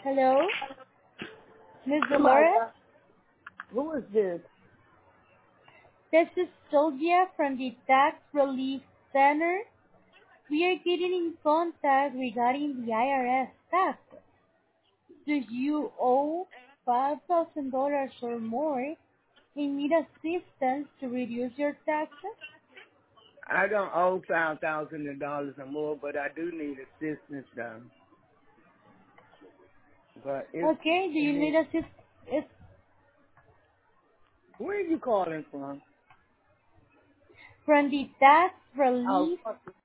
Hello, Miss Somebody, Dolores. who is this? This is Sylvia from the Tax Relief Center. We are getting in contact regarding the IRS tax. Do you owe $5,000 or more and need assistance to reduce your taxes? I don't owe $5,000 or more, but I do need assistance though. But if Okay, do you need assistance where are you calling from? from the Tax Oh, Relief